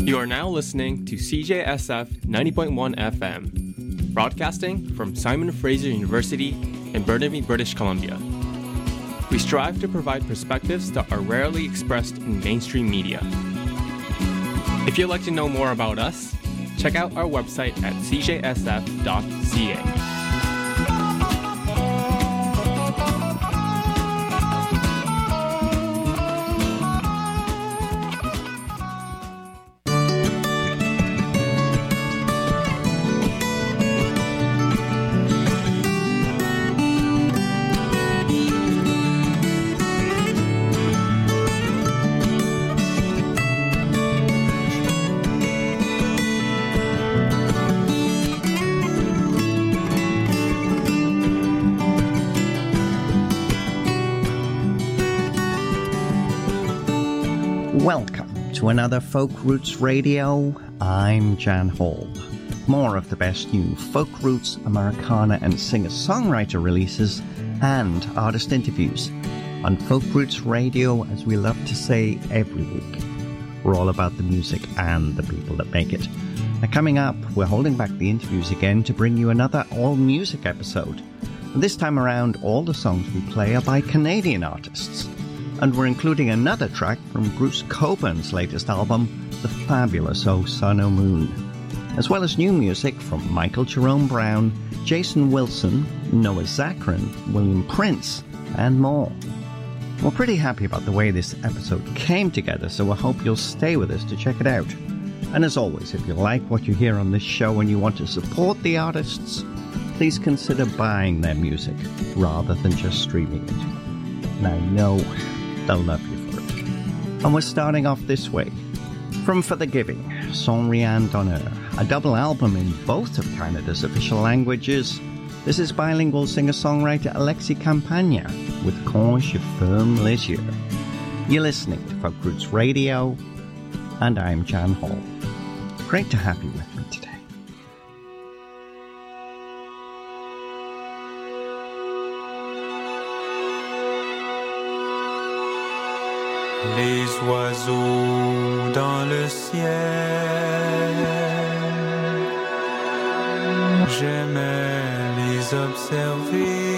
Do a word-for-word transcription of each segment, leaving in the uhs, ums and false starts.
You are now listening to C J S F ninety point one F M, broadcasting from Simon Fraser University in Burnaby, British Columbia. We strive to provide perspectives that are rarely expressed in mainstream media. If you'd like to know more about us, check out our website at c j s f dot c a. Welcome to another Folk Roots Radio. I'm Jan Hall. More of the best new folk roots, Americana and singer-songwriter releases and artist interviews on Folk Roots Radio, as we love to say every week. We're all about the music and the people that make it. Now, coming up, we're holding back the interviews again to bring you another all-music episode. And this time around, all the songs we play are by Canadian artists. And we're including another track from Bruce Coburn's latest album, The Fabulous O Sun O Moon, as well as new music from Michael Jerome Brown, Jason Wilson, Noah Zachrin, William Prince, and more. We're pretty happy about the way this episode came together, so I hope you'll stay with us to check it out. And as always, if you like what you hear on this show and you want to support the artists, please consider buying their music rather than just streaming it. And I know they'll love you for it. And we're starting off this way. From For the Giving, Sans Rien d'Honneur, a double album in both of Canada's official languages. This is bilingual singer-songwriter Alexis Campagna with Quand je ferme les yeux. You're listening to Folk Roots Radio, and I'm Jan Hall. Great to have you with me today. Les oiseaux dans le ciel, j'aimais les observer.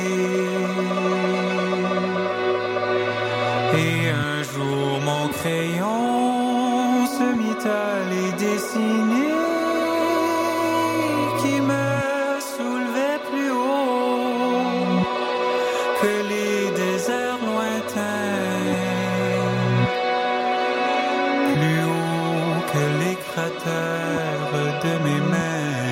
Et un jour mon crayon se mit à les dessiner, qui me soulevait plus haut que les déserts lointains, les cratères de mes mains.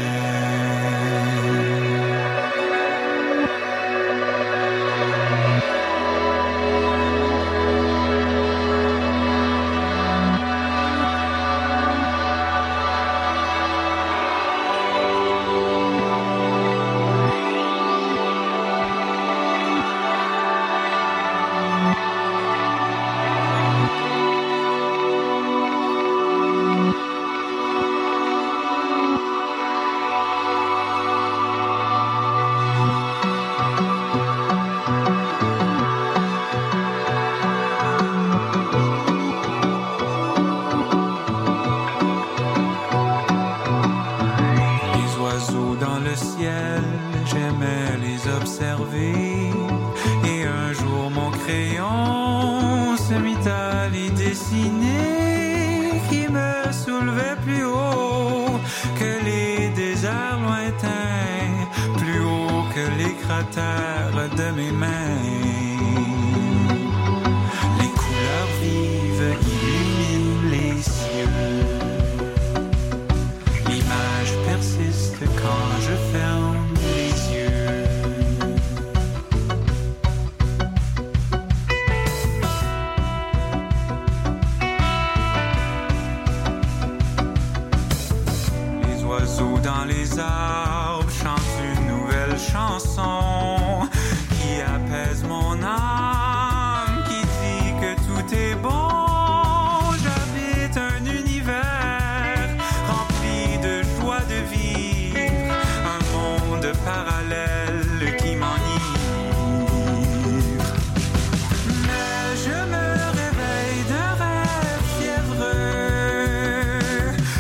De mes mains, les couleurs vives illuminent les cieux. L'image persiste quand je ferme les yeux. Les oiseaux dans les arbres chantent une nouvelle chanson qui apaise mon âme, qui dit que tout est bon. J'habite un univers rempli de joie de vivre, un monde parallèle qui m'enivre. Mais je me réveille d'un rêve fiévreux,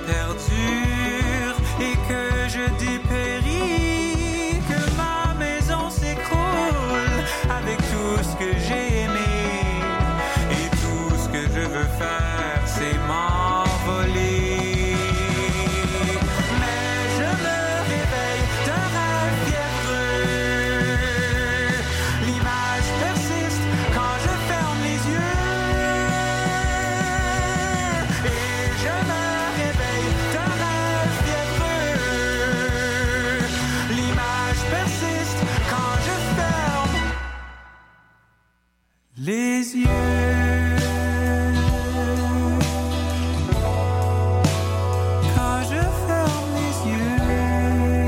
perdure et que je dépéris, que ma maison s'écroule avec tout ce que j'ai aimé. Et tout ce que je veux faire, c'est m'envoler. Les yeux, quand je ferme les yeux,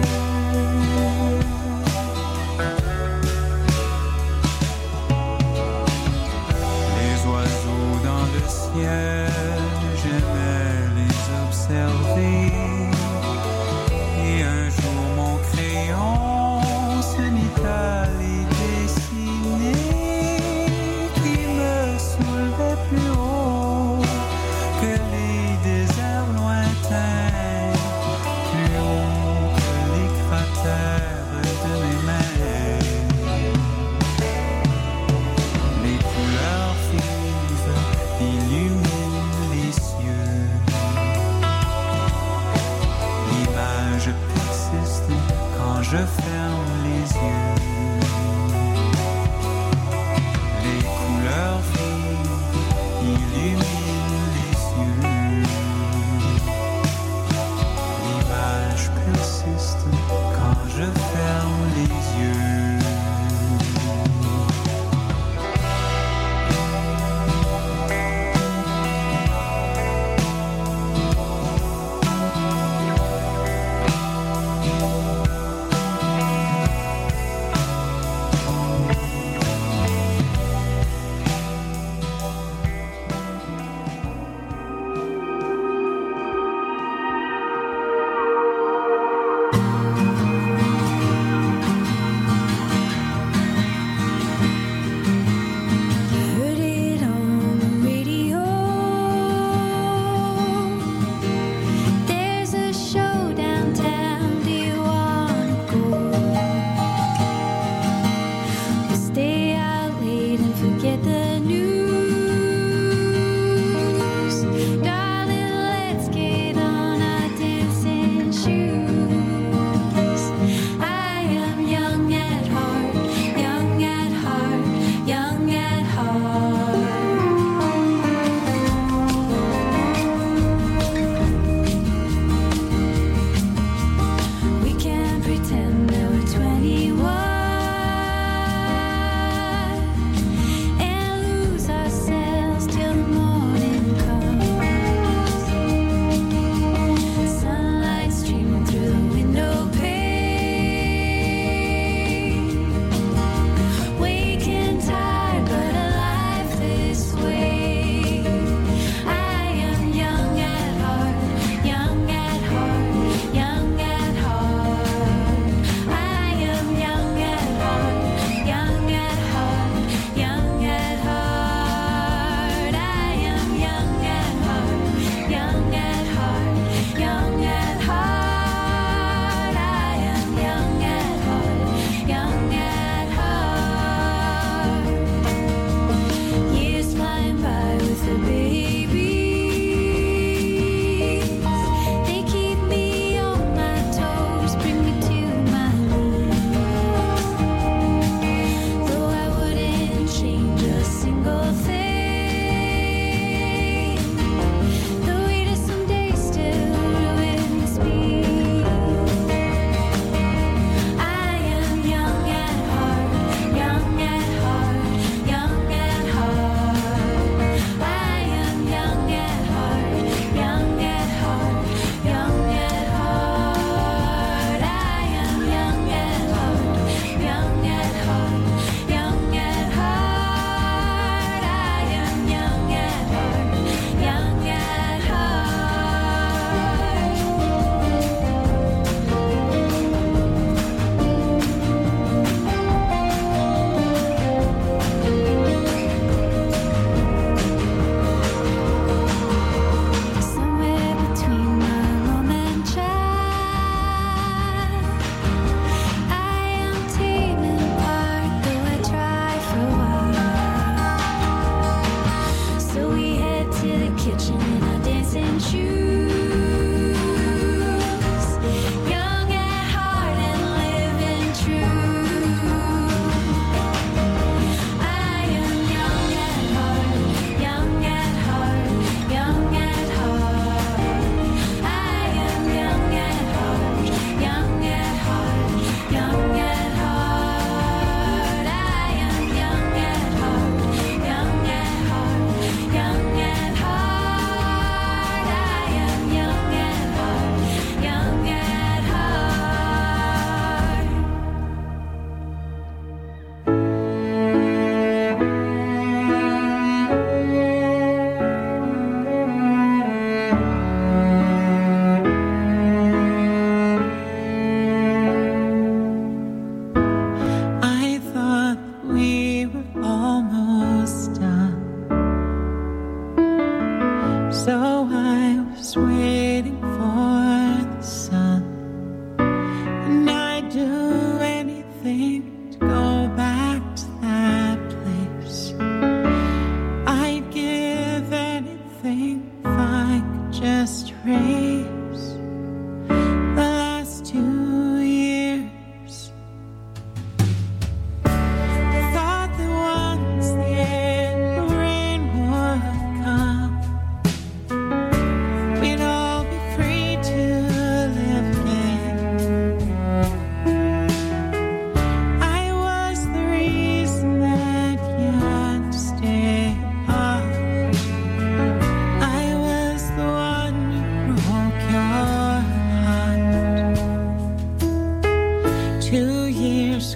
les oiseaux dans le ciel, j'aimais les observer. Et un jour mon crayon se mit à les dessiner, plus haut que les déserts lointains, plus haut que les cratères de mes mains. Les couleurs vives illuminent les cieux. L'image persiste quand je ferme les yeux. Les couleurs vives illumine les cieux. L'image persiste quand je ferme les yeux.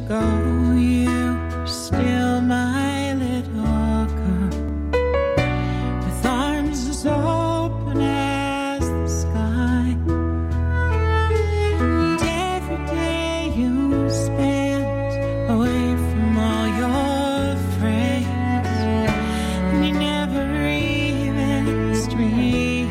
ago, you were still my little girl, with arms as open as the sky. And every day you spent away from all your friends, and you never even streamed.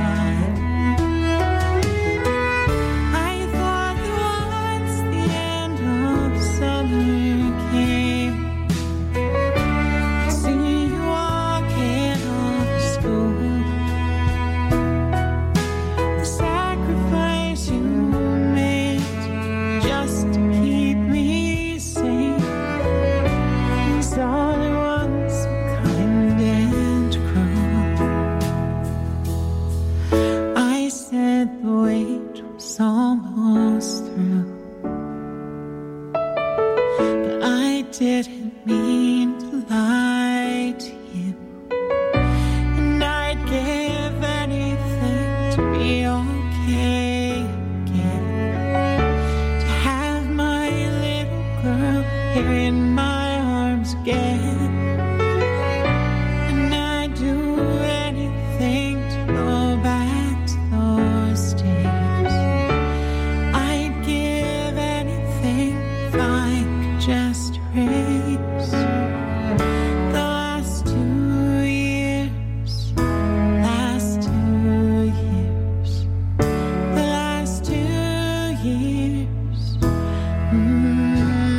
Almost through, but I didn't mean to lie to you, and I'd give anything to be okay again, to have my little girl here in my arms again, and I'd do anything to go back to those days. Just erase the last two years, last two years, the last two years. Mm-hmm.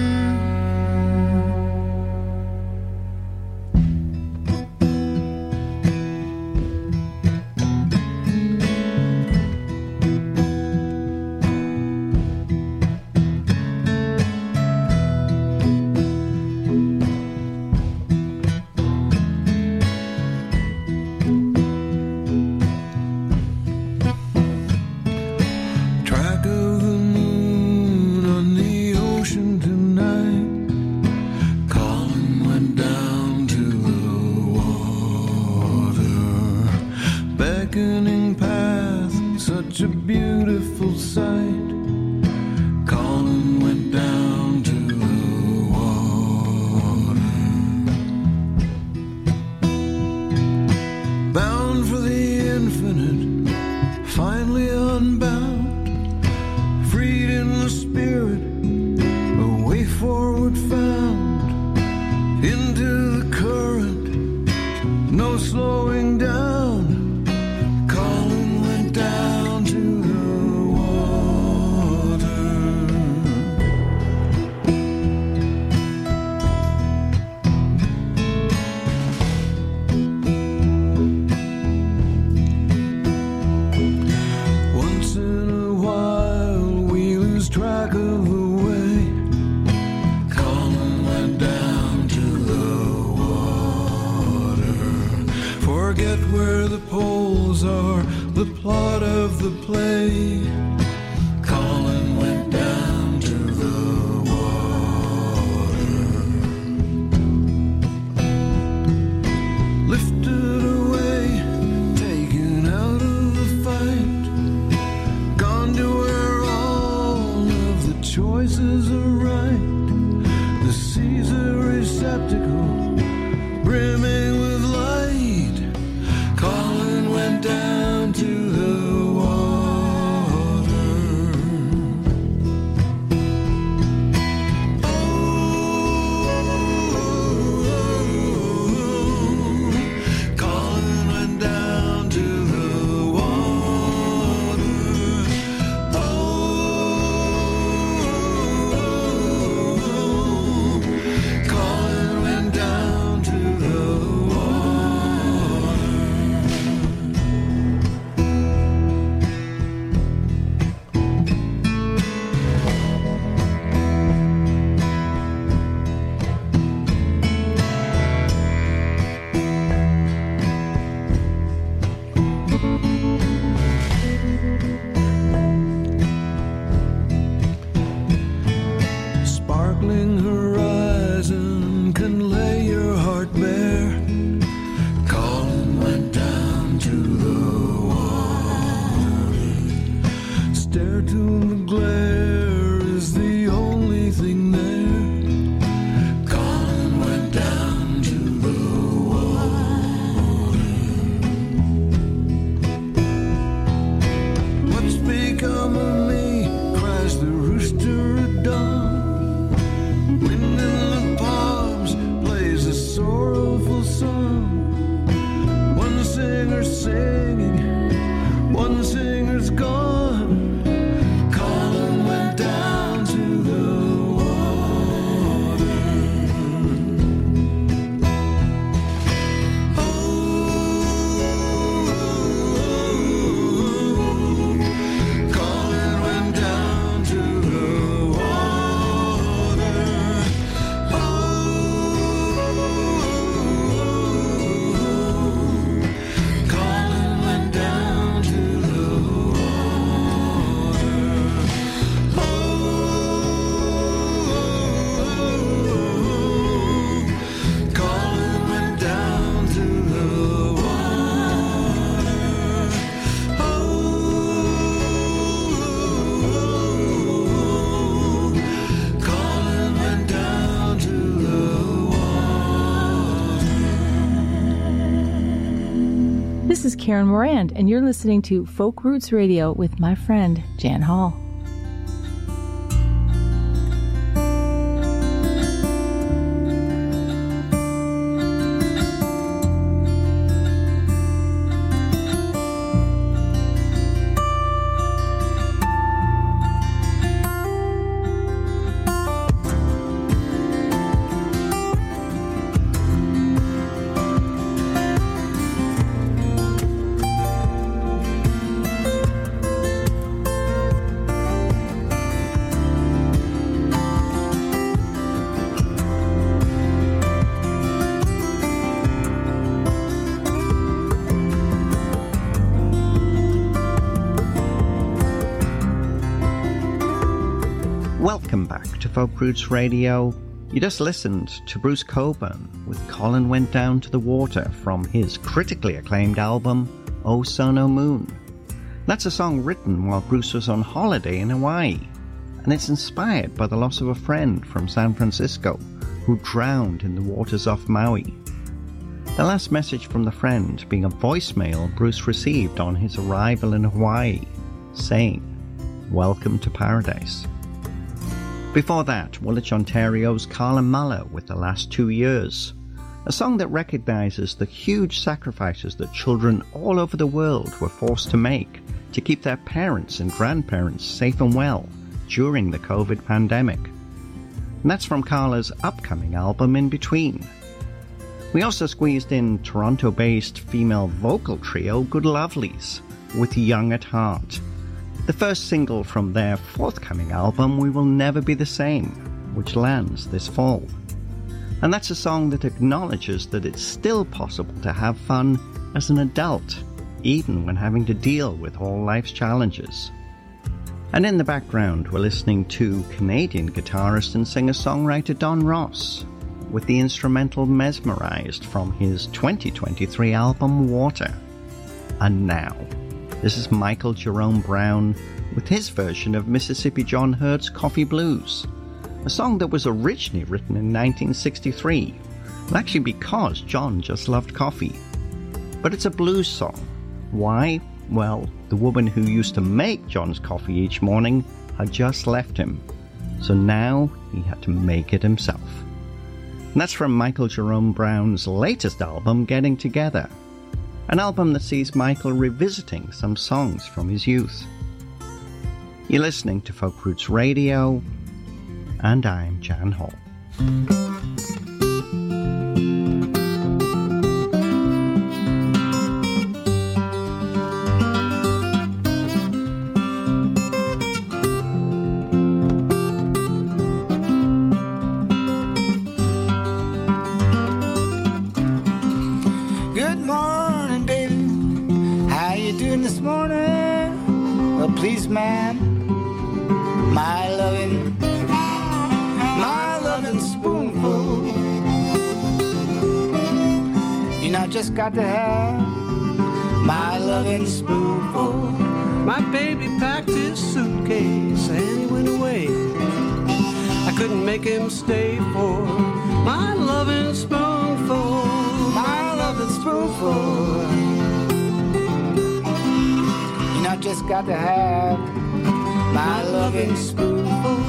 Such a beautiful sight. Colin went down to the water, bound for the infinite, finally unbound, freed in the spirit, a way forward found, into the current, no slowing down. Colin went down to the water. Once in a while we lose track of the way. Colin went down to the water. Forget where the poles are, the plot of the play. Colin went down to the water, lifted away, taken out of the fight, gone to where all of the choices are right. The seas are receptacle, brimming with light. Colin went down to the water. Oh, Colin went down to the water. Oh, Colin went down to the sparkling horizon can lay your heart bare. Colin went down to the water. Stare to the glare is the only thing there. Speak of me, cries the rooster at dawn. Wind in the palms plays a sorrowful song. One singer singing, one singer's gone. Colin went down to the water. Oh, Colin went down to the water. Oh, Colin went down to the water. Oh, Colin went down to the water. Oh, Colin went down to the water. This is Karen Morand, and you're listening to Folk Roots Radio with my friend Jan Hall. Welcome back to Folk Roots Radio. You just listened to Bruce Cockburn with Colin Went Down to the Water from his critically acclaimed album, Oh Sun, Oh Moon. That's a song written while Bruce was on holiday in Hawaii, and it's inspired by the loss of a friend from San Francisco who drowned in the waters off Maui. The last message from the friend being a voicemail Bruce received on his arrival in Hawaii, saying, "Welcome to paradise." Before that, Woolwich, Ontario's Carla Muller with The Last Two Years, a song that recognises the huge sacrifices that children all over the world were forced to make to keep their parents and grandparents safe and well during the COVID pandemic. And that's from Carla's upcoming album, In Between. We also squeezed in Toronto-based female vocal trio Good Lovelies with Young at Heart, the first single from their forthcoming album, We Will Never Be the Same, which lands this fall. And that's a song that acknowledges that it's still possible to have fun as an adult, even when having to deal with all life's challenges. And in the background, we're listening to Canadian guitarist and singer-songwriter Don Ross with the instrumental Mesmerized from his twenty twenty-three album Water. And now, this is Michael Jerome Brown with his version of Mississippi John Hurt's Coffee Blues, a song that was originally written in nineteen sixty-three, and actually because John just loved coffee. But it's a blues song. Why? Well, the woman who used to make John's coffee each morning had just left him, so now he had to make it himself. And that's from Michael Jerome Brown's latest album, Getting Together, an album that sees Michael revisiting some songs from his youth. You're listening to Folk Roots Radio, and I'm Jan Hall. Good morning, baby. How you doing this morning? Well, please, ma'am, my loving, my loving spoonful. You know, just got to have my loving spoonful. My baby packed his suitcase and he went away. I couldn't make him stay for my loving spoonful. My loving spoonful. You know, just got to have my loving spoonful.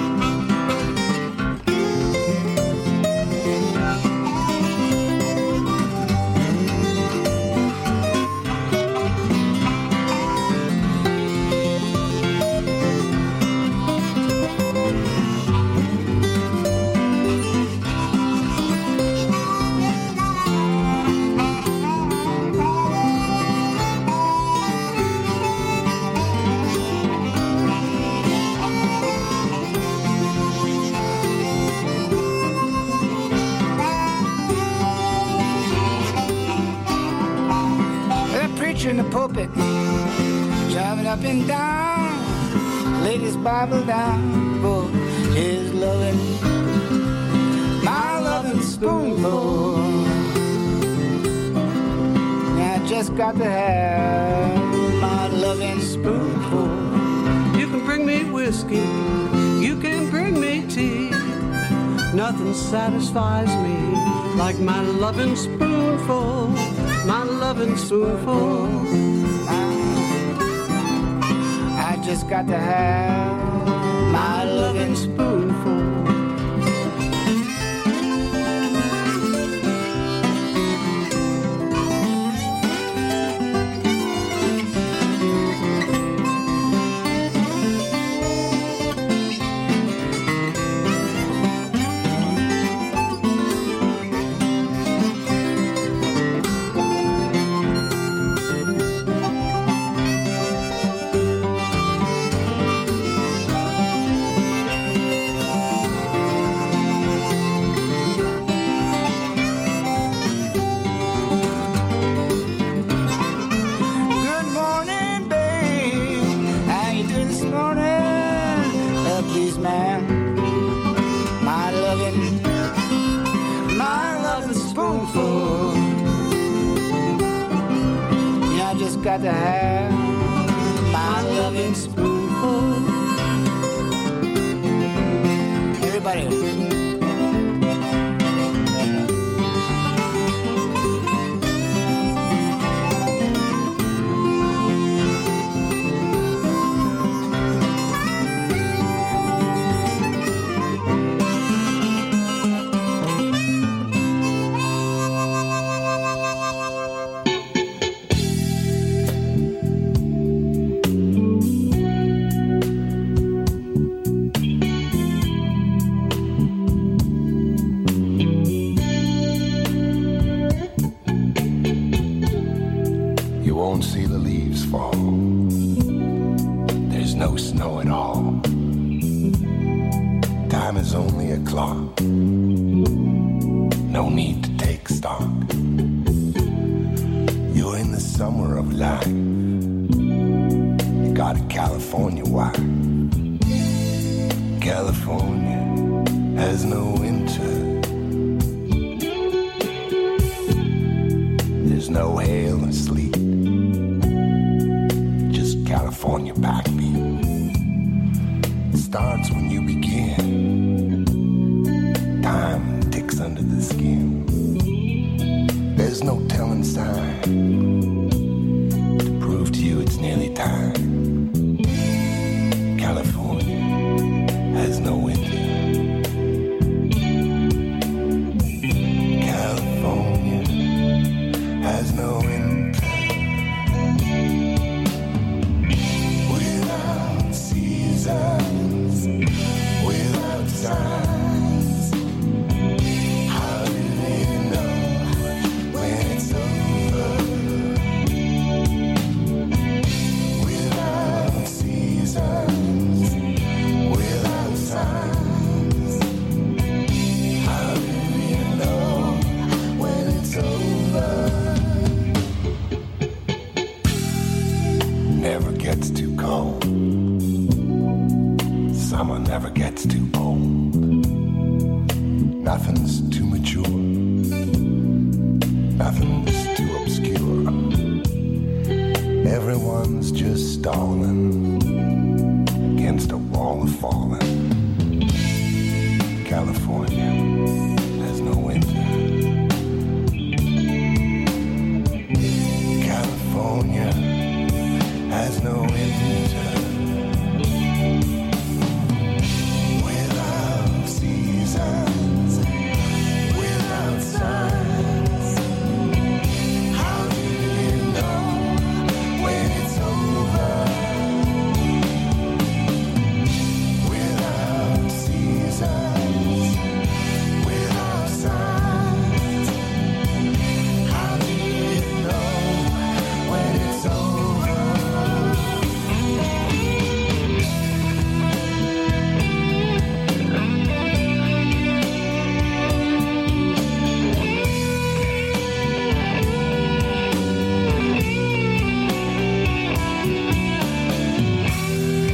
In the pulpit, driving up and down, laid his Bible down for his loving, my loving spoonful. I just got to have my loving spoonful. You can bring me whiskey, you can bring me tea. Nothing satisfies me like my loving spoonful. My loving spoonful. I, I just got to have my loving spoonful. Got to have my loving spoonful. Everybody. Everyone's just stalling against a wall of falling. California.